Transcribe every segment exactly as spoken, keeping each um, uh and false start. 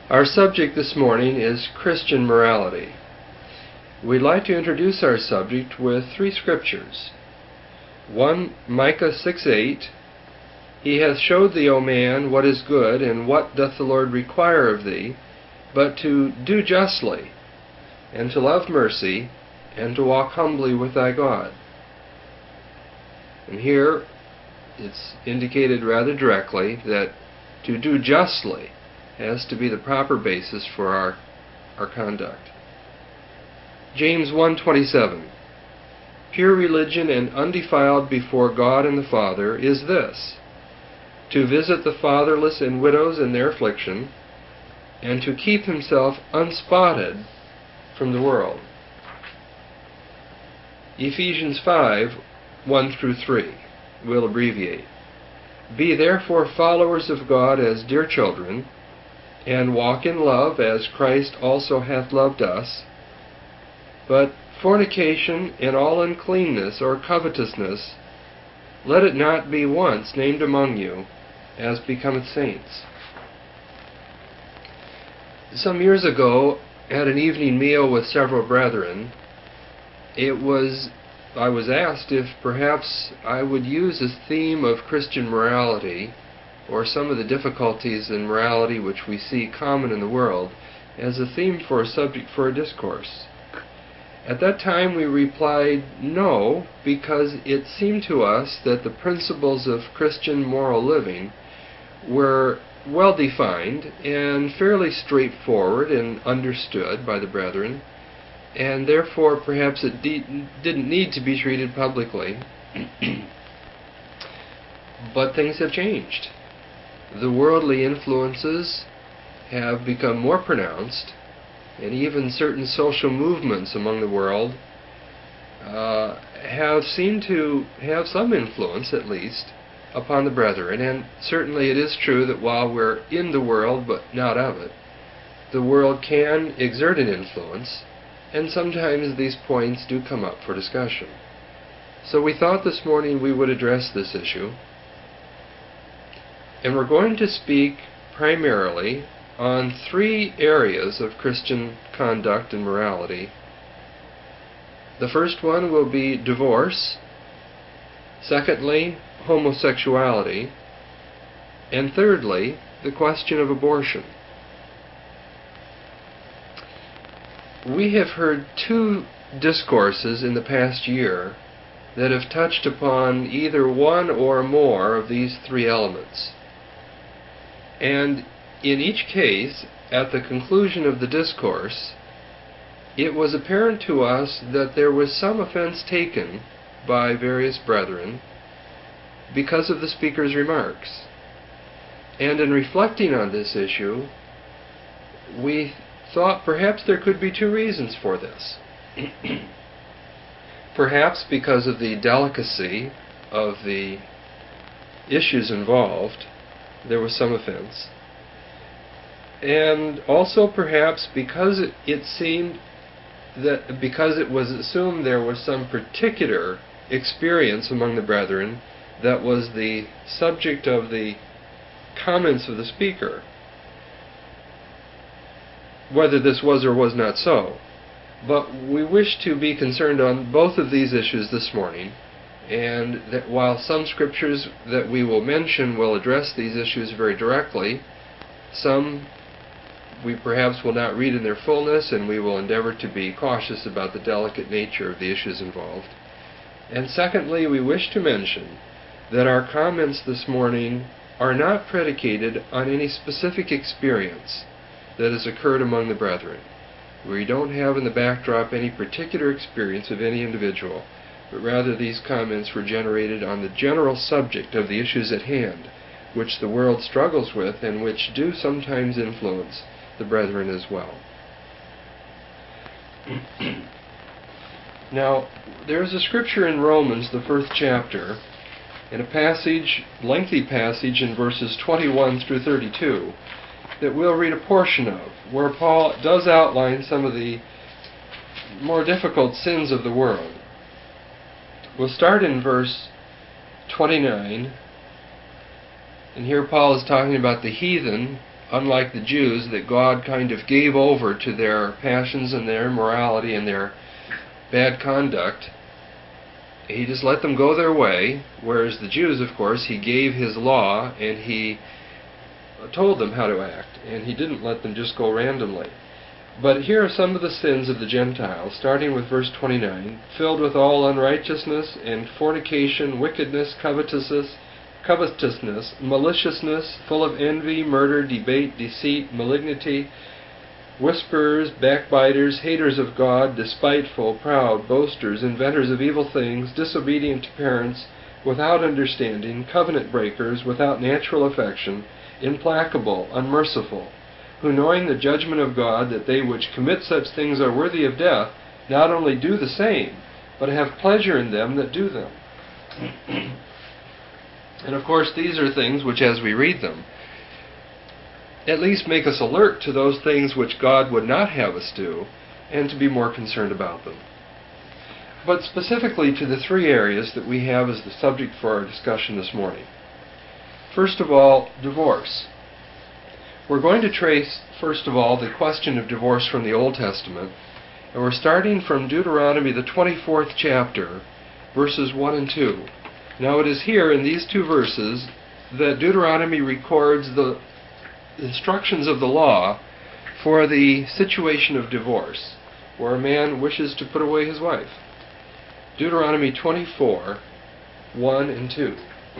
Our subject this morning is Christian morality. We'd like to introduce our subject with three scriptures. One, Micah six eight, He hath showed thee, O man, what is good, and what doth the Lord require of thee, but to do justly, and to love mercy, and to walk humbly with thy God. And here it's indicated rather directly that to do justly has to be the proper basis for our, our conduct. James one twenty-seven, Pure religion and undefiled before God and the Father is this, to visit the fatherless and widows in their affliction, and to keep himself unspotted from the world. Ephesians five one through three, we'll abbreviate. Be therefore followers of God as dear children, and walk in love as Christ also hath loved us. But fornication and all uncleanness or covetousness, let it not be once named among you, as becometh saints. Some years ago, at an evening meal with several brethren, it was I was asked if perhaps I would use a theme of Christian morality, or some of the difficulties in morality which we see common in the world, as a theme for a subject for a discourse. At that time we replied no, because it seemed to us that the principles of Christian moral living were well defined and fairly straightforward and understood by the brethren, and therefore perhaps it de- didn't need to be treated publicly. But things have changed. The worldly influences have become more pronounced, and even certain social movements among the world uh, have seemed to have some influence, at least, upon the brethren. And certainly it is true that while we're in the world but not of it, the world can exert an influence, and sometimes these points do come up for discussion. So we thought this morning we would address this issue. And we're going to speak primarily on three areas of Christian conduct and morality. The first one will be divorce, secondly, homosexuality, and thirdly, the question of abortion. We have heard two discourses in the past year that have touched upon either one or more of these three elements. And in each case, at the conclusion of the discourse, it was apparent to us that there was some offense taken by various brethren because of the speaker's remarks. And in reflecting on this issue, we thought perhaps there could be two reasons for this. Perhaps because of the delicacy of the issues involved, there was some offense. And also perhaps because it, it seemed that because it was assumed there was some particular experience among the brethren that was the subject of the comments of the speaker, whether this was or was not so. But we wish to be concerned on both of these issues this morning, and that while some scriptures that we will mention will address these issues very directly, some we perhaps will not read in their fullness, and we will endeavor to be cautious about the delicate nature of the issues involved. And secondly, we wish to mention that our comments this morning are not predicated on any specific experience that has occurred among the brethren. We don't have in the backdrop any particular experience of any individual, but rather these comments were generated on the general subject of the issues at hand, which the world struggles with and which do sometimes influence the brethren as well. Now, there's a scripture in Romans, the first chapter, and a passage, lengthy passage in verses twenty-one through thirty-two, that we'll read a portion of, where Paul does outline some of the more difficult sins of the world. We'll start in verse twenty-nine, and here Paul is talking about the heathen unlike the Jews, that God kind of gave over to their passions and their immorality and their bad conduct. He just let them go their way, whereas the Jews, of course, He gave His law and He told them how to act, and He didn't let them just go randomly. But here are some of the sins of the Gentiles, starting with verse twenty-nine, filled with all unrighteousness and fornication, wickedness, covetousness, covetousness, maliciousness, full of envy, murder, debate, deceit, malignity, whisperers, backbiters, haters of God, despiteful, proud, boasters, inventors of evil things, disobedient to parents, without understanding, covenant breakers, without natural affection, implacable, unmerciful, who knowing the judgment of God, that they which commit such things are worthy of death, not only do the same, but have pleasure in them that do them. And of course these are things which, as we read them, at least make us alert to those things which God would not have us do, and to be more concerned about them. But specifically to the three areas that we have as the subject for our discussion this morning. First of all, divorce. We're going to trace, first of all, the question of divorce from the Old Testament, and we're starting from Deuteronomy, the twenty-fourth chapter, verses one and two. Now it is here in these two verses that Deuteronomy records the instructions of the law for the situation of divorce, where a man wishes to put away his wife. Deuteronomy twenty-four, one and two.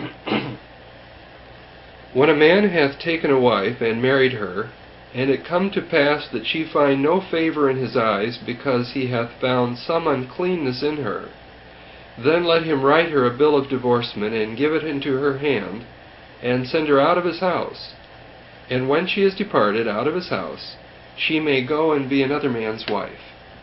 When a man hath taken a wife, and married her, and it come to pass that she find no favor in his eyes, because he hath found some uncleanness in her, then let him write her a bill of divorcement, and give it into her hand, and send her out of his house. And when she is departed out of his house, she may go and be another man's wife.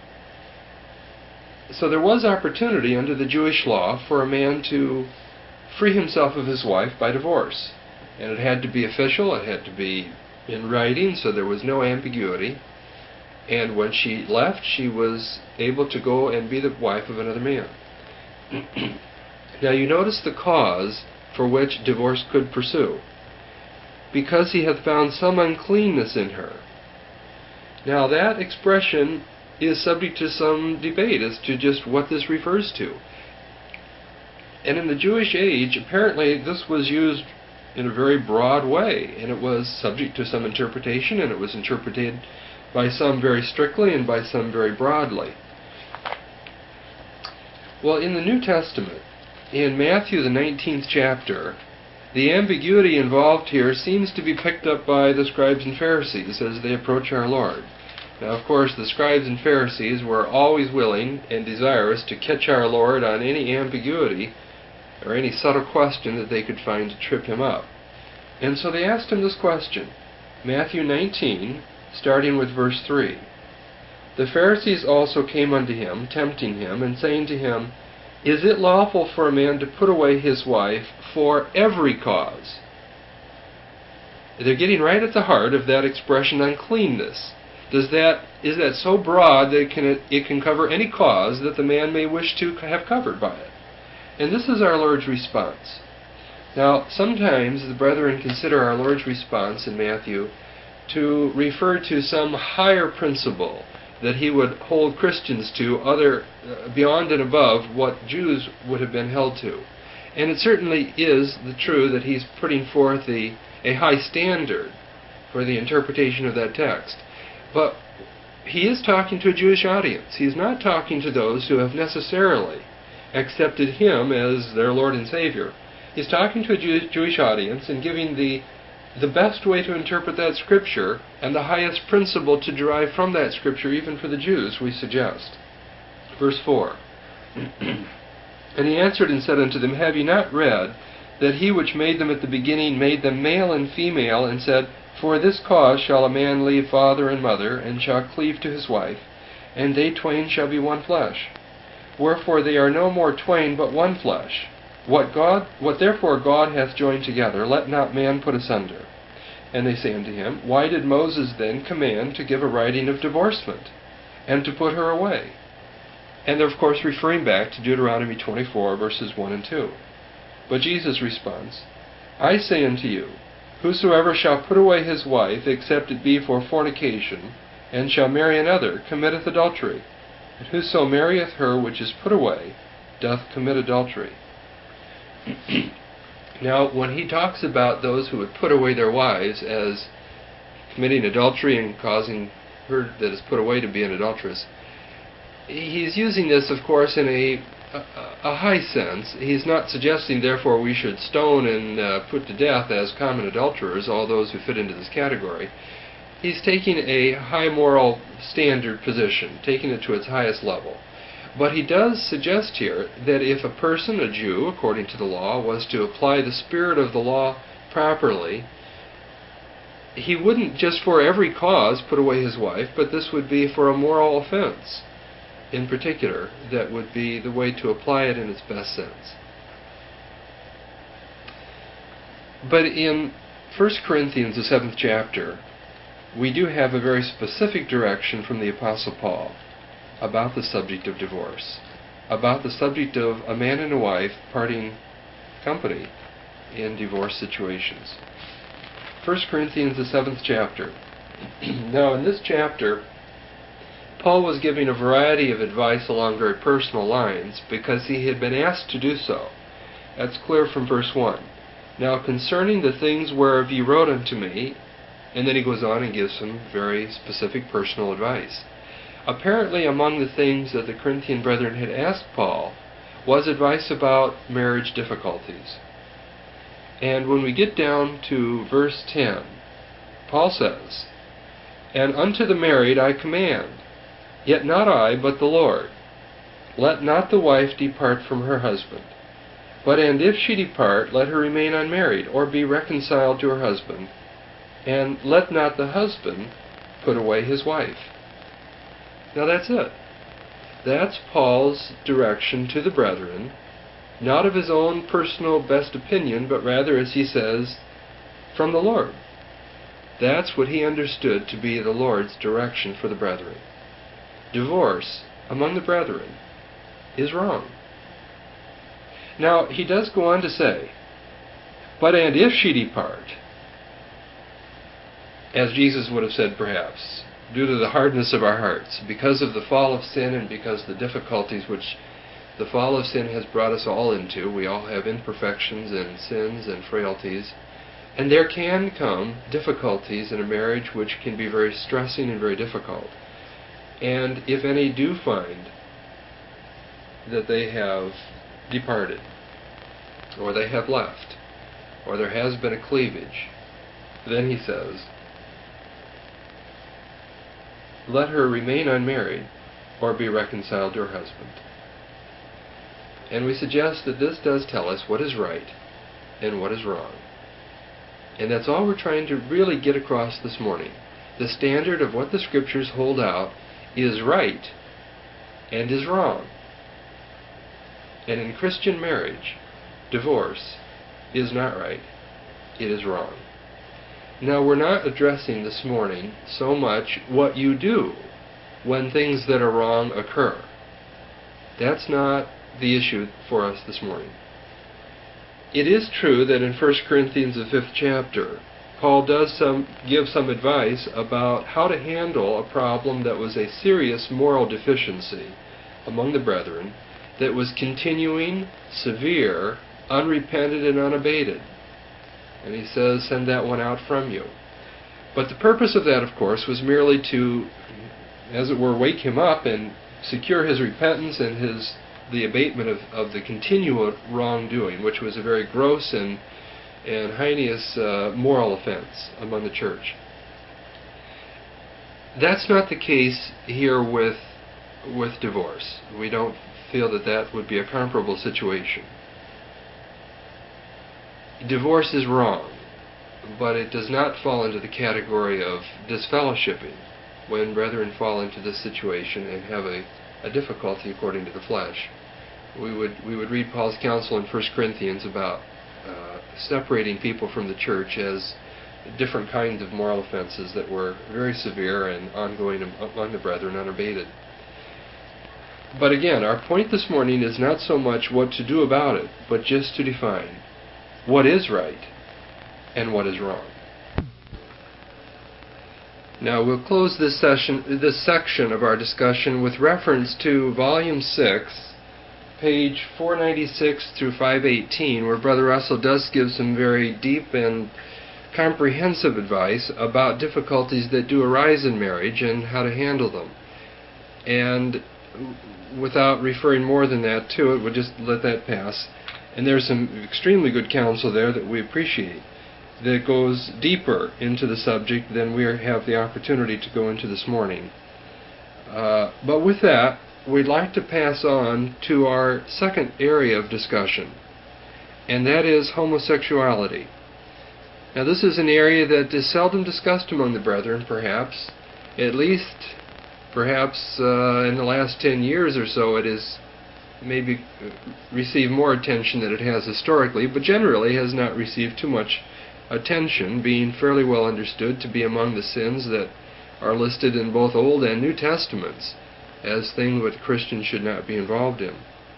So there was opportunity under the Jewish law for a man to free himself of his wife by divorce. And it had to be official, it had to be in writing, so there was no ambiguity. And when she left, she was able to go and be the wife of another man. Now you notice the cause for which divorce could pursue. Because he hath found some uncleanness in her. Now that expression is subject to some debate as to just what this refers to. And in the Jewish age, apparently this was used in a very broad way, and it was subject to some interpretation, and it was interpreted by some very strictly and by some very broadly. Well, in the New Testament, in Matthew the nineteenth chapter, the ambiguity involved here seems to be picked up by the scribes and Pharisees as they approach our Lord. Now, of course, the scribes and Pharisees were always willing and desirous to catch our Lord on any ambiguity or any subtle question that they could find to trip him up. And so they asked him this question. Matthew nineteen, starting with verse three. The Pharisees also came unto him, tempting him, and saying to him, Is it lawful for a man to put away his wife for every cause? They're getting right at the heart of that expression, uncleanness. Does that, is that so broad that it can, it can cover any cause that the man may wish to have covered by it? And this is our Lord's response. Now, sometimes the brethren consider our Lord's response in Matthew to refer to some higher principle that he would hold Christians to, other uh, beyond and above what Jews would have been held to. And it certainly is the true that he's putting forth a, a high standard for the interpretation of that text. But he is talking to a Jewish audience. He's not talking to those who have necessarily accepted him as their Lord and Savior. He's talking to a Jew- Jewish audience and giving the the best way to interpret that Scripture and the highest principle to derive from that Scripture, even for the Jews, we suggest. Verse four. And he answered and said unto them, Have ye not read that he which made them at the beginning made them male and female, and said, For this cause shall a man leave father and mother, and shall cleave to his wife, and they twain shall be one flesh. Wherefore they are no more twain, but one flesh. What God, what therefore God hath joined together, let not man put asunder. And they say unto him, Why did Moses then command to give a writing of divorcement, and to put her away? And they're of course referring back to Deuteronomy twenty-four, verses one and two. But Jesus responds, I say unto you, Whosoever shall put away his wife, except it be for fornication, and shall marry another, committeth adultery. And whoso marrieth her which is put away, doth commit adultery. Now, when he talks about those who would put away their wives as committing adultery and causing her that is put away to be an adulteress, he's using this, of course, in a, a, a high sense. He's not suggesting, therefore, we should stone and uh, put to death as common adulterers all those who fit into this category. He's taking a high moral standard position, taking it to its highest level. But he does suggest here that if a person, a Jew, according to the law, was to apply the spirit of the law properly, he wouldn't just for every cause put away his wife, but this would be for a moral offense in particular that would be the way to apply it in its best sense. But in First Corinthians, the seventh chapter, we do have a very specific direction from the Apostle Paul about the subject of divorce, about the subject of a man and a wife parting company in divorce situations. First Corinthians, the seventh chapter. Now, in this chapter, Paul was giving a variety of advice along very personal lines because he had been asked to do so. That's clear from verse one. Now, concerning the things whereof ye wrote unto me, and then he goes on and gives some very specific personal advice. Apparently, among the things that the Corinthian brethren had asked Paul was advice about marriage difficulties. And when we get down to verse ten, Paul says, And unto the married I command, yet not I, but the Lord, let not the wife depart from her husband. But and if she depart, let her remain unmarried, or be reconciled to her husband. And let not the husband put away his wife. Now that's it. That's Paul's direction to the brethren, not of his own personal best opinion, but rather, as he says, from the Lord. That's what he understood to be the Lord's direction for the brethren. Divorce among the brethren is wrong. Now, he does go on to say, But and if she depart, as Jesus would have said perhaps, due to the hardness of our hearts, because of the fall of sin and because the difficulties which the fall of sin has brought us all into. We all have imperfections and sins and frailties, and there can come difficulties in a marriage which can be very stressing and very difficult. And if any do find that they have departed, or they have left, or there has been a cleavage, then he says, let her remain unmarried, or be reconciled to her husband. And we suggest that this does tell us what is right and what is wrong. And that's all we're trying to really get across this morning. The standard of what the Scriptures hold out is right and is wrong. And in Christian marriage, divorce is not right, it is wrong. Now, we're not addressing this morning so much what you do when things that are wrong occur. That's not the issue for us this morning. It is true that in First Corinthians, the fifth chapter, Paul does some, give some advice about how to handle a problem that was a serious moral deficiency among the brethren, that was continuing, severe, unrepented, and unabated. And he says, send that one out from you. But the purpose of that, of course, was merely to, as it were, wake him up and secure his repentance and his the abatement of, of the continual wrongdoing, which was a very gross and, and heinous uh, moral offense among the church. That's not the case here with, with divorce. We don't feel that that would be a comparable situation. Divorce is wrong, but it does not fall into the category of disfellowshipping when brethren fall into this situation and have a, a difficulty according to the flesh. We would we would read Paul's counsel in First Corinthians about uh, separating people from the church as different kinds of moral offenses that were very severe and ongoing among the brethren unabated. But again, our point this morning is not so much what to do about it, but just to define what is right and what is wrong. Now we'll close this session, this section of our discussion with reference to Volume six, page four ninety-six through five eighteen, where Brother Russell does give some very deep and comprehensive advice about difficulties that do arise in marriage and how to handle them. And without referring more than that to it, we'll just let that pass. And there's some extremely good counsel there that we appreciate, that goes deeper into the subject than we have the opportunity to go into this morning. Uh, but with that, we'd like to pass on to our second area of discussion, and that is homosexuality. Now, this is an area that is seldom discussed among the brethren, perhaps. At least, perhaps uh, in the last ten years or so, it has maybe received more attention than it has historically, but generally has not received too much attention, being fairly well understood to be among the sins that are listed in both Old and New Testaments as things that Christians should not be involved in.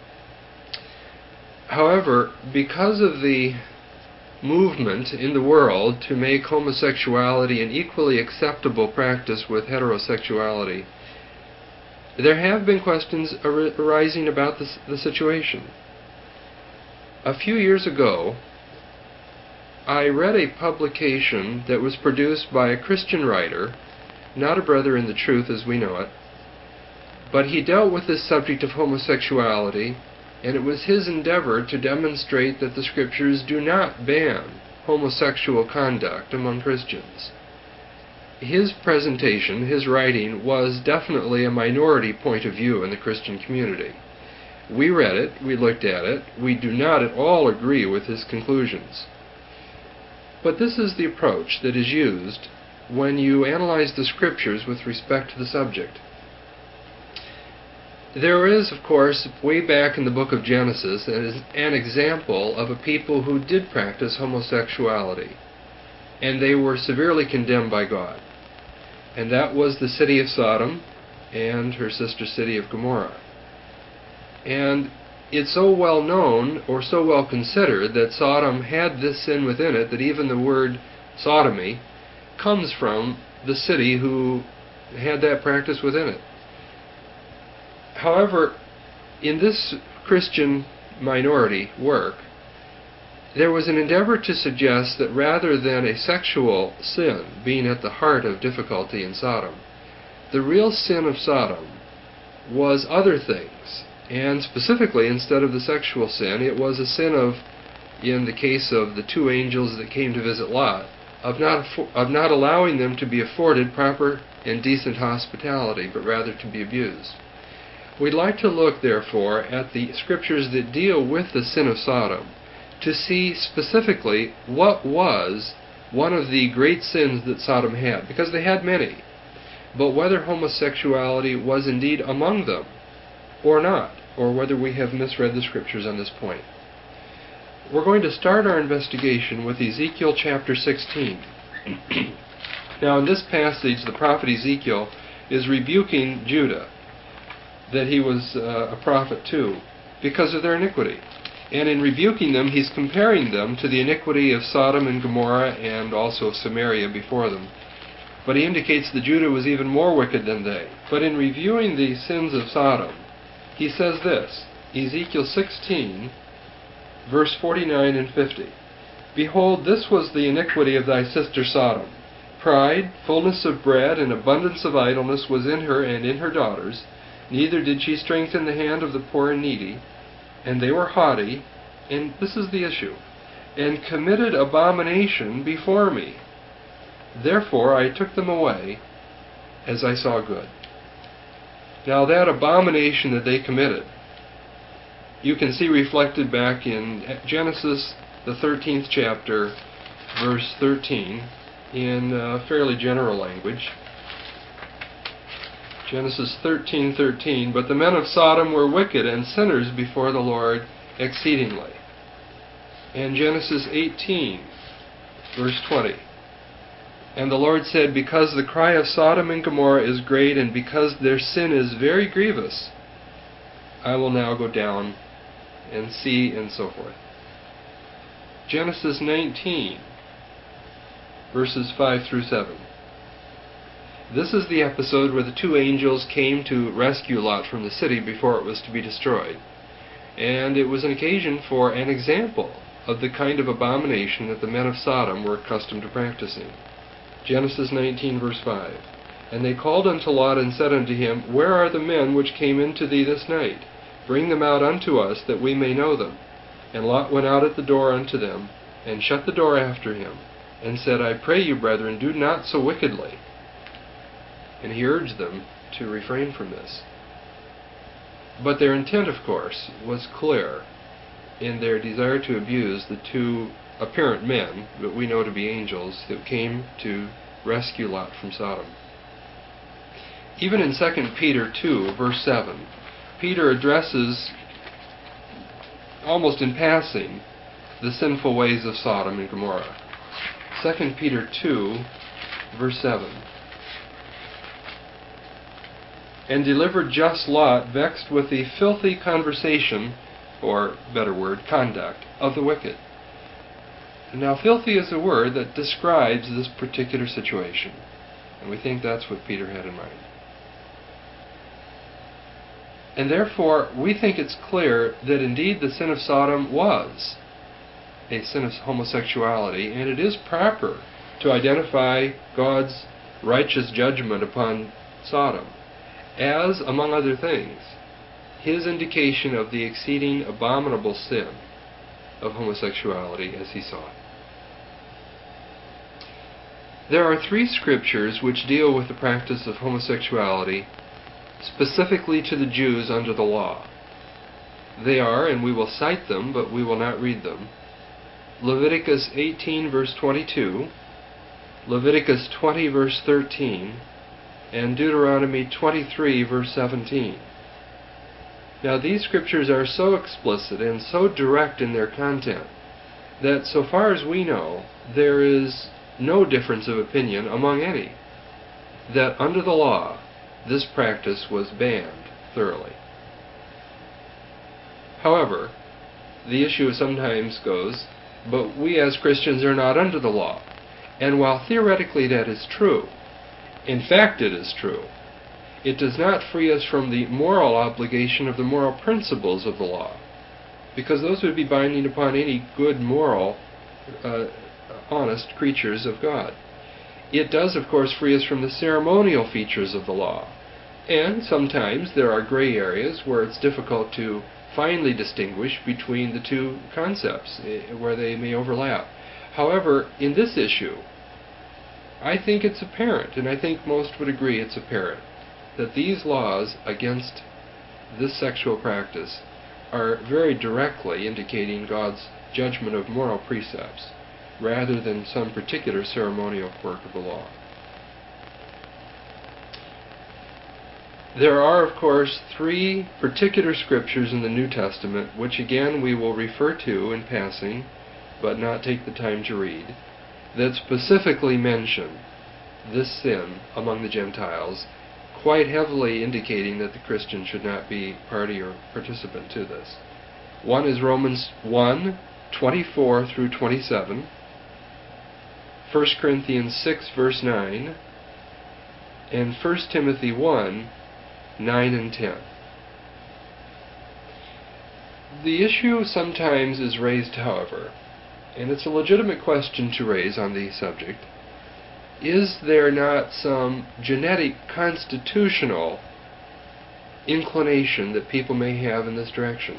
However, because of the movement in the world to make homosexuality an equally acceptable practice with heterosexuality, there have been questions ar- arising about this, the situation. A few years ago, I read a publication that was produced by a Christian writer, not a brother in the truth as we know it, but he dealt with this subject of homosexuality, and it was his endeavor to demonstrate that the Scriptures do not ban homosexual conduct among Christians. His presentation, his writing, was definitely a minority point of view in the Christian community. We read it, we looked at it, we do not at all agree with his conclusions. But this is the approach that is used when you analyze the Scriptures with respect to the subject. There is, of course, way back in the book of Genesis, an example of a people who did practice homosexuality, and they were severely condemned by God. And that was the city of Sodom and her sister city of Gomorrah. And it's so well known, or so well considered, that Sodom had this sin within it that even the word sodomy comes from the city who had that practice within it. However, in this Christian minority work, there was an endeavor to suggest that rather than a sexual sin being at the heart of difficulty in Sodom, the real sin of Sodom was other things. And specifically, instead of the sexual sin, it was a sin of, in the case of the two angels that came to visit Lot, of not, of not allowing them to be afforded proper and decent hospitality, but rather to be abused. We'd like to look, therefore, at the Scriptures that deal with the sin of Sodom, to see specifically what was one of the great sins that Sodom had, because they had many, but whether homosexuality was indeed among them or not, or whether we have misread the Scriptures on this point. We're going to start our investigation with Ezekiel chapter sixteen. Now, in this passage, the prophet Ezekiel is rebuking Judah, that he was uh, a prophet to, because of their iniquity. And in rebuking them, he's comparing them to the iniquity of Sodom and Gomorrah and also of Samaria before them. But he indicates that Judah was even more wicked than they. But in reviewing the sins of Sodom, he says this, Ezekiel sixteen, verse forty-nine and fifty. Behold, this was the iniquity of thy sister Sodom. Pride, fullness of bread, and abundance of idleness was in her and in her daughters. Neither did she strengthen the hand of the poor and needy. And they were haughty, and this is the issue, and committed abomination before me. Therefore I took them away, as I saw good. Now that abomination that they committed, you can see reflected back in Genesis, the thirteenth chapter, verse thirteen, in uh, fairly general language. Genesis thirteen thirteen, but the men of Sodom were wicked and sinners before the Lord exceedingly. And Genesis eighteen, verse twenty. And the Lord said, because the cry of Sodom and Gomorrah is great, and because their sin is very grievous, I will now go down and see, and so forth. Genesis nineteen, verses five through seven. This is the episode where the two angels came to rescue Lot from the city before it was to be destroyed. And it was an occasion for an example of the kind of abomination that the men of Sodom were accustomed to practicing. Genesis nineteen, verse five. And they called unto Lot, and said unto him, Where are the men which came into thee this night? Bring them out unto us, that we may know them. And Lot went out at the door unto them, and shut the door after him, and said, I pray you, brethren, do not so wickedly. And he urged them to refrain from this. But their intent, of course, was clear in their desire to abuse the two apparent men, that we know to be angels, that came to rescue Lot from Sodom. Even in Second Peter two, verse seven, Peter addresses, almost in passing, the sinful ways of Sodom and Gomorrah. Second Peter two, verse seven. And delivered just Lot, vexed with the filthy conversation, or, better word, conduct, of the wicked. Now, filthy is a word that describes this particular situation, and we think that's what Peter had in mind. And therefore, we think it's clear that indeed the sin of Sodom was a sin of homosexuality, and it is proper to identify God's righteous judgment upon Sodom as, among other things, His indication of the exceeding abominable sin of homosexuality as He saw it. There are three scriptures which deal with the practice of homosexuality specifically to the Jews under the law. They are, and we will cite them, but we will not read them, Leviticus eighteen, verse twenty-two, Leviticus twenty, verse thirteen, and Deuteronomy twenty-three, verse seventeen. Now, these scriptures are so explicit and so direct in their content that, so far as we know, there is no difference of opinion among any that under the law this practice was banned thoroughly. However, the issue sometimes goes, but we as Christians are not under the law. And while theoretically that is true, in fact it is true, it does not free us from the moral obligation of the moral principles of the law, because those would be binding upon any good, moral, uh, honest creatures of God. It does, of course, free us from the ceremonial features of the law, and sometimes there are gray areas where it's difficult to finely distinguish between the two concepts, where they may overlap. However, in this issue, I think it's apparent, and I think most would agree it's apparent, that these laws against this sexual practice are very directly indicating God's judgment of moral precepts, rather than some particular ceremonial quirk of the law. There are, of course, three particular scriptures in the New Testament, which again we will refer to in passing, but not take the time to read, that specifically mention this sin among the Gentiles, quite heavily indicating that the Christian should not be party or participant to this. One is Romans one, twenty-four through twenty-seven, First Corinthians six, verse nine, and First Timothy one, nine and ten. The issue sometimes is raised, however, and it's a legitimate question to raise on the subject, is there not some genetic constitutional inclination that people may have in this direction?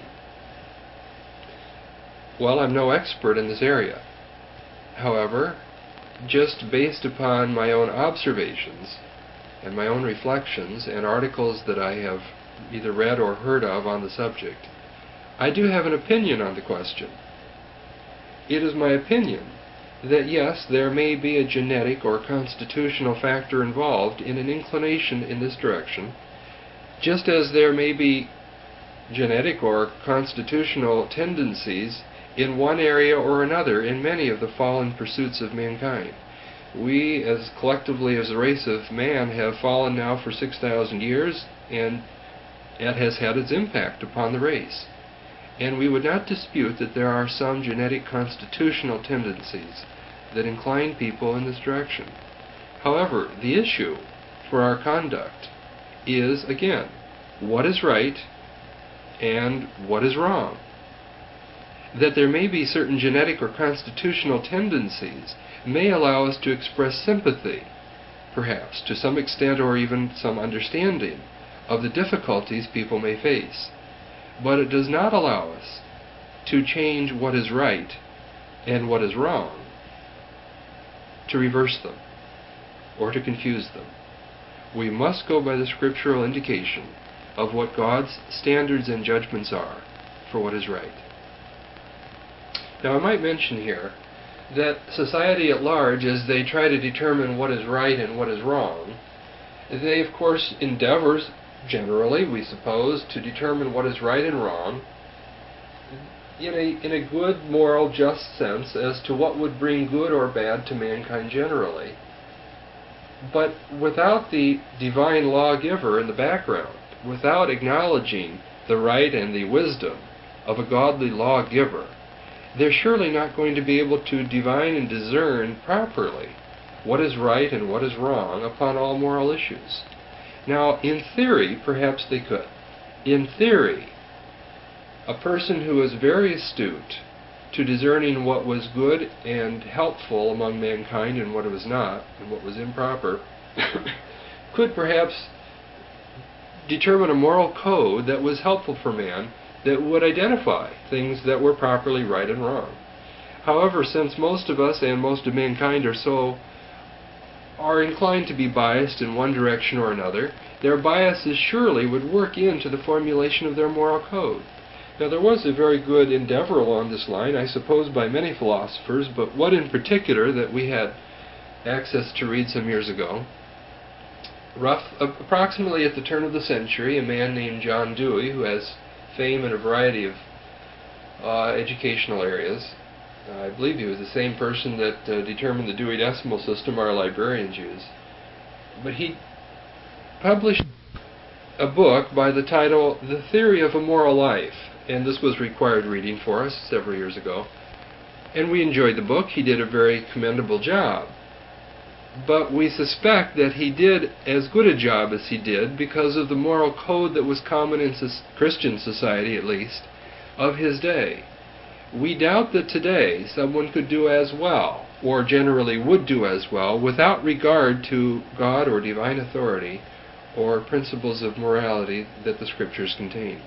Well, I'm no expert in this area. However, just based upon my own observations and my own reflections and articles that I have either read or heard of on the subject, I do have an opinion on the question. It is my opinion that yes, there may be a genetic or constitutional factor involved in an inclination in this direction, just as there may be genetic or constitutional tendencies in one area or another in many of the fallen pursuits of mankind. We, as collectively as a race of man, have fallen now for six thousand years, and it has had its impact upon the race. And we would not dispute that there are some genetic constitutional tendencies that incline people in this direction. However, the issue for our conduct is, again, what is right and what is wrong. That there may be certain genetic or constitutional tendencies may allow us to express sympathy, perhaps, to some extent or even some understanding of the difficulties people may face. But it does not allow us to change what is right and what is wrong, to reverse them, or to confuse them. We must go by the scriptural indication of what God's standards and judgments are for what is right. Now, I might mention here that society at large, as they try to determine what is right and what is wrong, they, of course, endeavors, generally, we suppose, to determine what is right and wrong in a, in a good, moral, just sense as to what would bring good or bad to mankind generally. But without the divine lawgiver in the background, without acknowledging the right and the wisdom of a godly lawgiver, they're surely not going to be able to divine and discern properly what is right and what is wrong upon all moral issues. Now, in theory, perhaps they could. In theory, a person who is very astute to discerning what was good and helpful among mankind and what was not, and what was improper, could perhaps determine a moral code that was helpful for man, that would identify things that were properly right and wrong. However, since most of us and most of mankind are so are inclined to be biased in one direction or another, their biases surely would work into the formulation of their moral code. Now, there was a very good endeavor along this line, I suppose, by many philosophers, but one in particular that we had access to read some years ago. Rough, approximately at the turn of the century, a man named John Dewey, who has fame in a variety of uh, educational areas. Uh, I believe he was the same person that uh, determined the Dewey Decimal System our librarians use. But he published a book by the title The Theory of a Moral Life, and this was required reading for us several years ago. And we enjoyed the book. He did a very commendable job. But we suspect that he did as good a job as he did because of the moral code that was common in Christian society, at least, of his day. We doubt that today someone could do as well, or generally would do as well, without regard to God or divine authority or principles of morality that the Scriptures contain.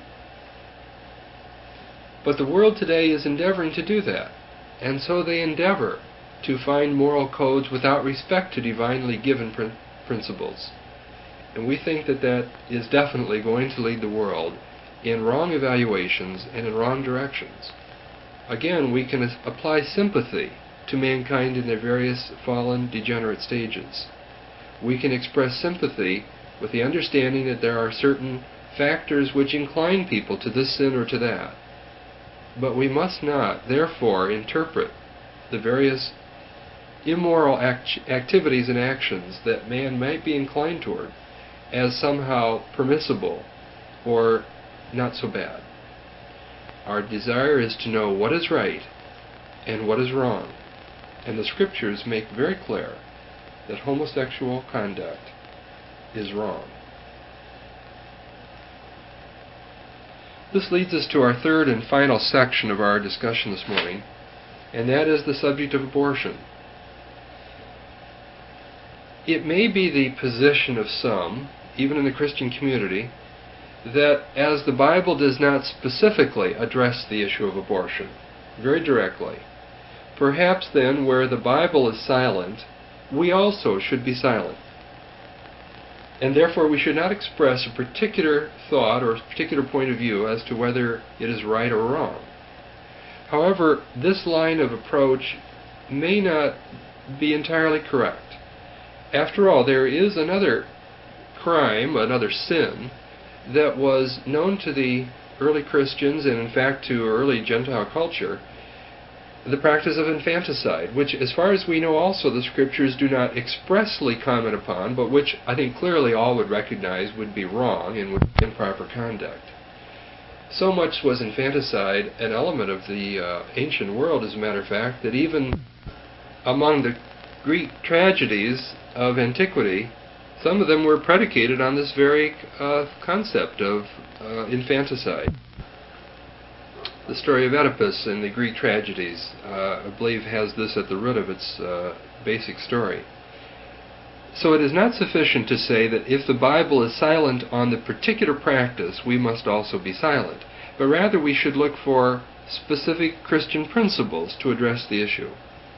But the world today is endeavoring to do that, and so they endeavor to find moral codes without respect to divinely given prin- principles. And we think that that is definitely going to lead the world in wrong evaluations and in wrong directions. Again, we can as- apply sympathy to mankind in their various fallen, degenerate stages. We can express sympathy with the understanding that there are certain factors which incline people to this sin or to that. But we must not, therefore, interpret the various immoral act- activities and actions that man might be inclined toward as somehow permissible or not so bad. Our desire is to know what is right and what is wrong, and the Scriptures make very clear that homosexual conduct is wrong. This leads us to our third and final section of our discussion this morning, and that is the subject of abortion. It may be the position of some, even in the Christian community, that as the Bible does not specifically address the issue of abortion very directly, perhaps then where the Bible is silent, we also should be silent. And therefore we should not express a particular thought or a particular point of view as to whether it is right or wrong. However, this line of approach may not be entirely correct. After all, there is another crime, another sin, that was known to the early Christians and in fact to early Gentile culture, the practice of infanticide, which as far as we know also the Scriptures do not expressly comment upon, but which I think clearly all would recognize would be wrong and would be improper conduct. So much was infanticide an element of the uh, ancient world, as a matter of fact, that even among the Greek tragedies of antiquity, Some of them were predicated on this very uh, concept of uh, infanticide. The story of Oedipus in the Greek tragedies, uh, I believe, has this at the root of its uh, basic story. So it is not sufficient to say that if the Bible is silent on the particular practice, we must also be silent, but rather we should look for specific Christian principles to address the issue.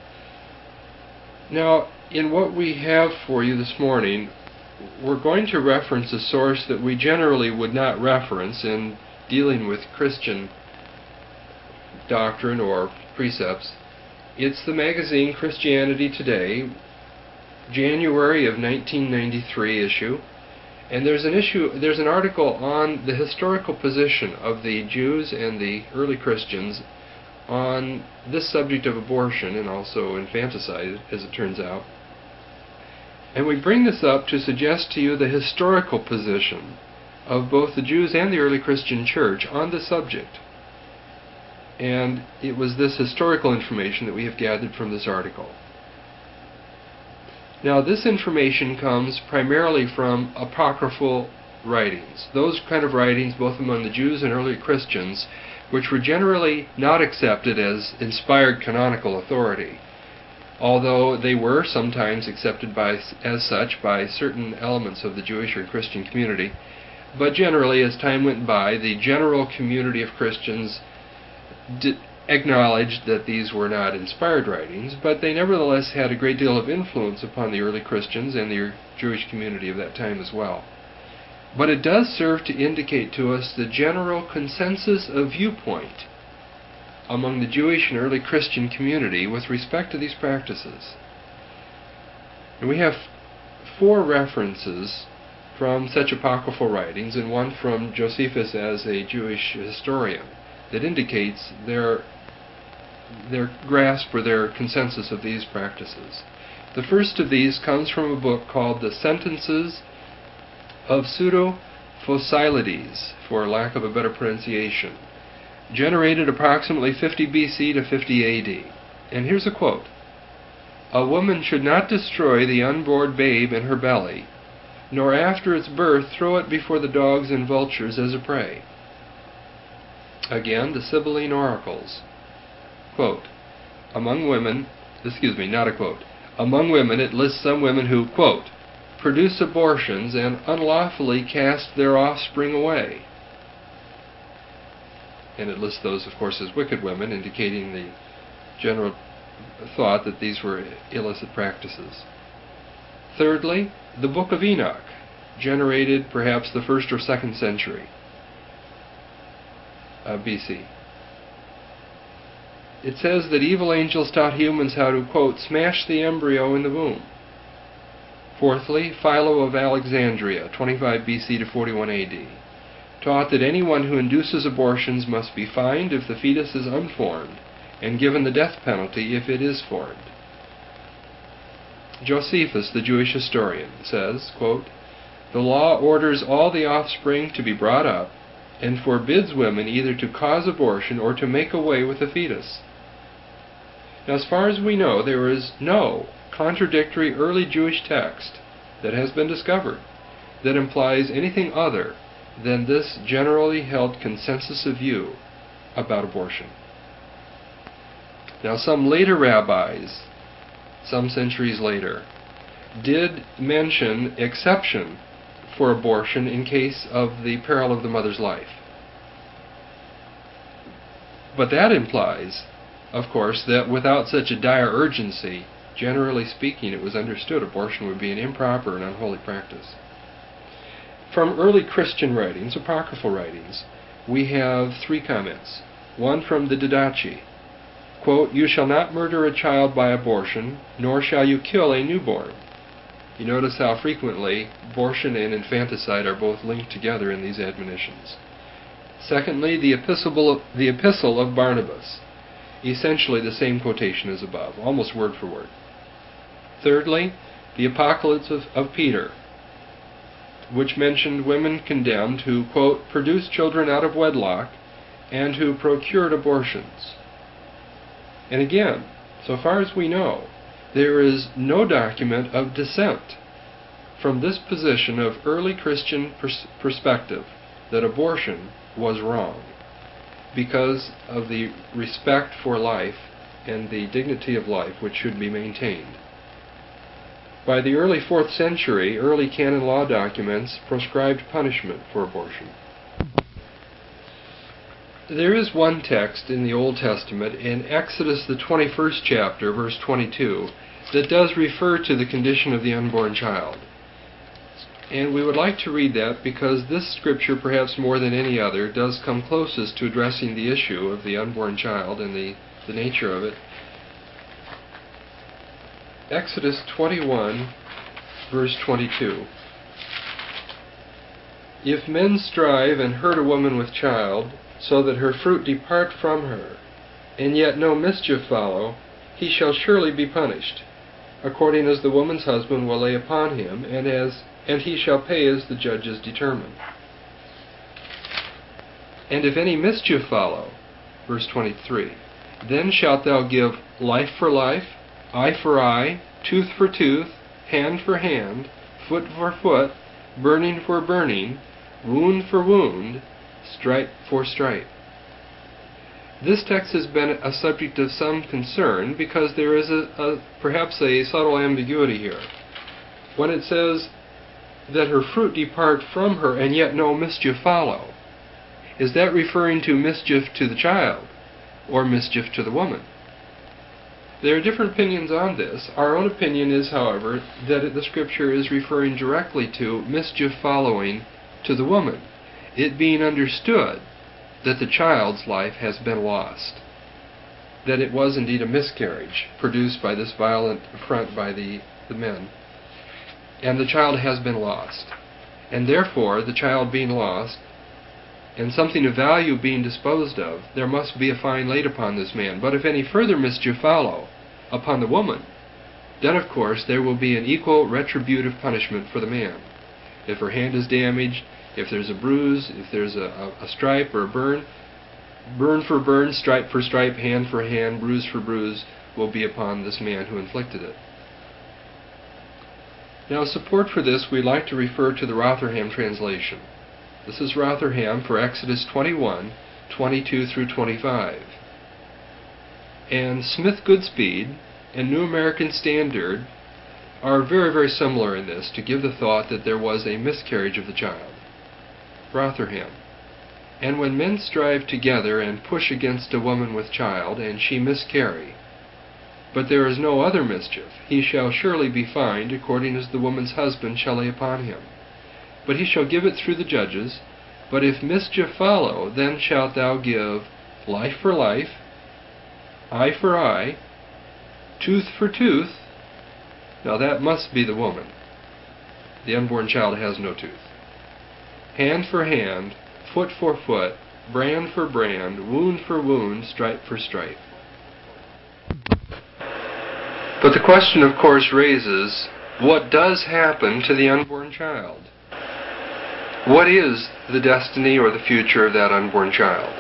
Now, in what we have for you this morning, we're going to reference a source that we generally would not reference in dealing with Christian doctrine or precepts. It's the magazine Christianity Today, January of nineteen ninety-three issue, and there's an issue, there's an article on the historical position of the Jews and the early Christians on this subject of abortion and also infanticide, as it turns out. And we bring this up to suggest to you the historical position of both the Jews and the early Christian church on the subject. And it was this historical information that we have gathered from this article. Now, this information comes primarily from apocryphal writings, those kind of writings both among the Jews and early Christians, which were generally not accepted as inspired canonical authority, although they were sometimes accepted by, as such by certain elements of the Jewish or Christian community. But generally, as time went by, the general community of Christians did acknowledged that these were not inspired writings, but they nevertheless had a great deal of influence upon the early Christians and the Jewish community of that time as well. But it does serve to indicate to us the general consensus of viewpoint among the Jewish and early Christian community with respect to these practices. And we have four references from such apocryphal writings, and one from Josephus as a Jewish historian, that indicates their their grasp or their consensus of these practices. The first of these comes from a book called The Sentences of Pseudo-Phocylides, for lack of a better pronunciation, generated approximately fifty B C to fifty A D. And here's a quote: "A woman should not destroy the unborn babe in her belly, nor after its birth throw it before the dogs and vultures as a prey." Again, the Sibylline Oracles. Quote, among women, excuse me, not a quote, among women it lists some women who, quote, produce abortions and unlawfully cast their offspring away. And it lists those, of course, as wicked women, indicating the general thought that these were illicit practices. Thirdly, the Book of Enoch, generated perhaps the first or second century uh, B C. It says that evil angels taught humans how to, quote, smash the embryo in the womb. Fourthly, Philo of Alexandria, twenty-five B C to forty-one A D, taught that anyone who induces abortions must be fined if the fetus is unformed, and given the death penalty if it is formed. Josephus, the Jewish historian, says, quote, the law orders all the offspring to be brought up, and forbids women either to cause abortion or to make away with the fetus. Now, as far as we know, there is no contradictory early Jewish text that has been discovered that implies anything other than this generally held consensus of view about abortion. Now, some later rabbis, some centuries later, did mention exception for abortion in case of the peril of the mother's life. But that implies, of course, that without such a dire urgency, generally speaking, it was understood abortion would be an improper and unholy practice. From early Christian writings, apocryphal writings, we have three comments. One from the Didache, quote, you shall not murder a child by abortion, nor shall you kill a newborn. You notice how frequently abortion and infanticide are both linked together in these admonitions. Secondly, the epistle, the epistle of Barnabas, essentially the same quotation as above, almost word for word. Thirdly, the Apocalypse of, of Peter, which mentioned women condemned who, quote, produced children out of wedlock and who procured abortions. And again, so far as we know, there is no document of dissent from this position of early Christian pers- perspective that abortion was wrong because of the respect for life and the dignity of life which should be maintained. By the early fourth century, early canon law documents proscribed punishment for abortion. There is one text in the Old Testament, in Exodus the twenty-first chapter, verse twenty-two, that does refer to the condition of the unborn child. And we would like to read that because this scripture, perhaps more than any other, does come closest to addressing the issue of the unborn child and the, the nature of it. Exodus twenty-one, verse twenty-two. If men strive and hurt a woman with child, so that her fruit depart from her, and yet no mischief follow, he shall surely be punished, according as the woman's husband will lay upon him, and as and he shall pay as the judges determine. And if any mischief follow, verse twenty-three, then shalt thou give life for life, eye for eye, tooth for tooth, hand for hand, foot for foot, burning for burning, wound for wound, stripe for stripe. This text has been a subject of some concern because there is a, a perhaps a subtle ambiguity here. When it says that her fruit depart from her and yet no mischief follow, is that referring to mischief to the child or mischief to the woman? There are different opinions on this. Our own opinion is, however, that the scripture is referring directly to mischief following to the woman, it being understood that the child's life has been lost, that it was indeed a miscarriage produced by this violent affront by the, the men, and the child has been lost. And therefore, the child being lost, and something of value being disposed of, there must be a fine laid upon this man. But if any further mischief follow upon the woman, then of course there will be an equal retributive punishment for the man. If her hand is damaged, if there's a bruise, if there's a, a, a stripe or a burn, burn for burn, stripe for stripe, hand for hand, bruise for bruise will be upon this man who inflicted it. Now, support for this, we like to refer to the Rotherham translation. This is Rotherham for Exodus twenty-one, twenty-two through twenty-five. And Smith Goodspeed and New American Standard are very, very similar in this, to give the thought that there was a miscarriage of the child. Rotherham. And when men strive together and push against a woman with child, and she miscarry, but there is no other mischief, he shall surely be fined, according as the woman's husband shall lay upon him. But he shall give it through the judges. But if mischief follow, then shalt thou give life for life, eye for eye, tooth for tooth. Now that must be the woman. The unborn child has no tooth. Hand for hand, foot for foot, brand for brand, wound for wound, stripe for stripe. But the question, of course, raises, what does happen to the unborn child? What is the destiny or the future of that unborn child?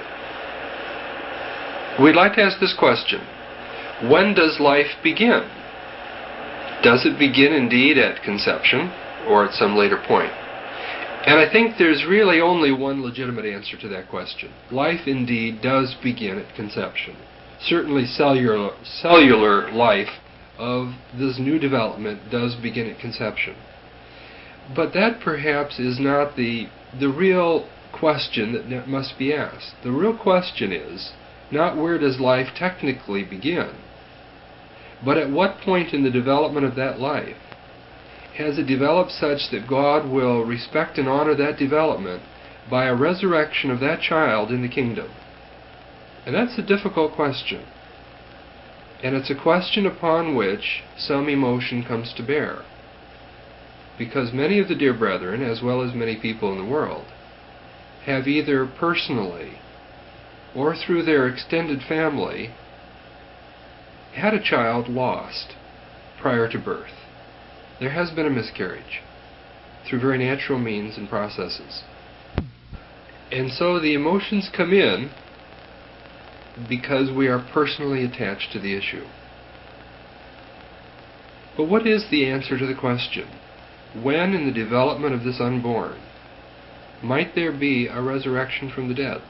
We'd like to ask this question. When does life begin? Does it begin indeed at conception or at some later point? And I think there's really only one legitimate answer to that question. Life indeed does begin at conception. Certainly cellular, cellular life of this new development does begin at conception. But that perhaps is not the, the real question that must be asked. The real question is not where does life technically begin, but at what point in the development of that life has it developed such that God will respect and honor that development by a resurrection of that child in the kingdom? And that's a difficult question. And it's a question upon which some emotion comes to bear. Because many of the dear brethren, as well as many people in the world, have either personally or through their extended family had a child lost prior to birth. There has been a miscarriage through very natural means and processes. And so the emotions come in because we are personally attached to the issue. But what is the answer to the question? when in the development of this unborn might there be a resurrection from the dead?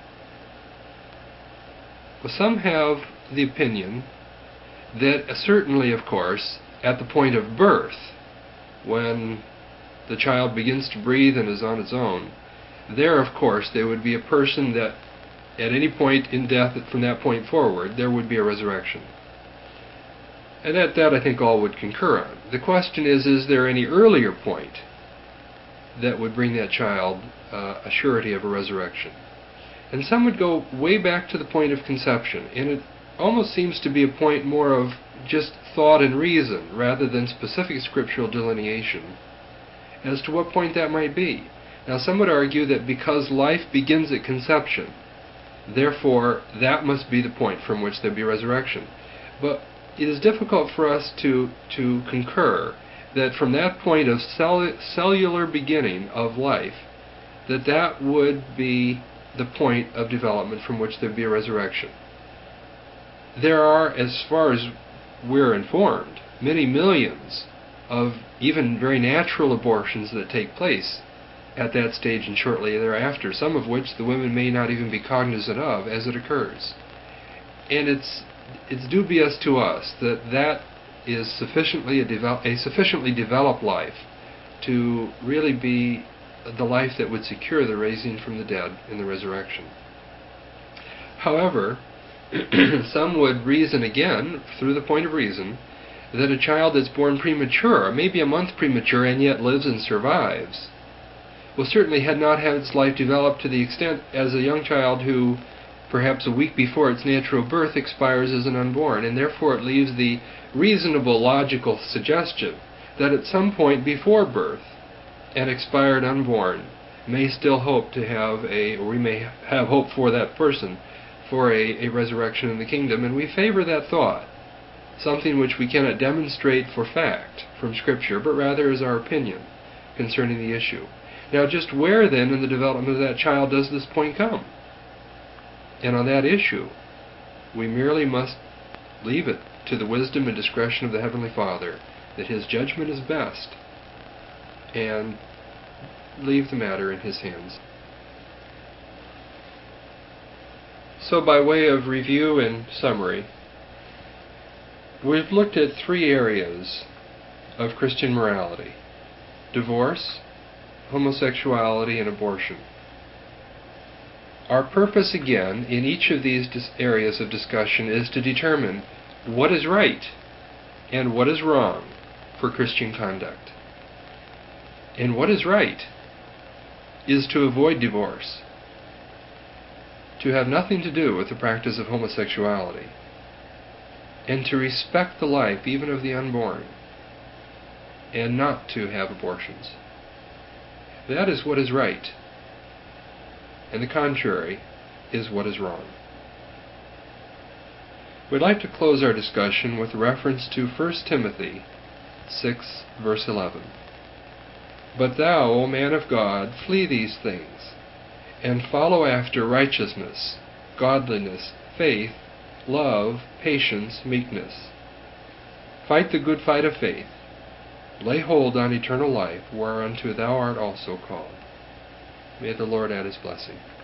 Well, some have the opinion that uh, certainly, of course, at the point of birth, when the child begins to breathe and is on its own, there, of course, there would be a person that at any point in death from that point forward, there would be a resurrection. And at that, I think all would concur on. The question is, is there any earlier point that would bring that child uh, a surety of a resurrection? And some would go way back to the point of conception, and it almost seems to be a point more of just thought and reason, rather than specific scriptural delineation, as to what point that might be. Now, some would argue that because life begins at conception, therefore that must be the point from which there be resurrection. But it is difficult for us to, to concur that from that point of cell, cellular beginning of life, that that would be the point of development from which there be a resurrection. There are, as far as we're informed, many millions of even very natural abortions that take place at that stage and shortly thereafter, some of which the women may not even be cognizant of as it occurs. And it's it's dubious to us that that is sufficiently a, devel- a sufficiently developed life to really be the life that would secure the raising from the dead and the resurrection. However, some would reason again, through the point of reason, that a child that's born premature, maybe a month premature, and yet lives and survives, will certainly had not had its life developed to the extent as a young child who, perhaps a week before its natural birth, expires as an unborn, and therefore it leaves the reasonable, logical suggestion that at some point before birth, an expired unborn may still hope to have a, or we may have hope for that person, for a, a resurrection in the kingdom, and we favor that thought, something which we cannot demonstrate for fact from Scripture, but rather as our opinion concerning the issue. Now, just where then in the development of that child does this point come? And on that issue, we merely must leave it to the wisdom and discretion of the Heavenly Father, that His judgment is best, and leave the matter in His hands. So, by way of review and summary, we've looked at three areas of Christian morality: divorce, homosexuality, and abortion. Our purpose, again, in each of these dis- areas of discussion is to determine what is right and what is wrong for Christian conduct. And what is right is to avoid divorce, to have nothing to do with the practice of homosexuality, and to respect the life even of the unborn, and not to have abortions. That is what is right, and the contrary is what is wrong. We'd like to close our discussion with reference to First Timothy six, verse eleven. But thou, O man of God, flee these things, and follow after righteousness, godliness, faith, love, patience, meekness. Fight the good fight of faith. Lay hold on eternal life, whereunto thou art also called. May the Lord add His blessing.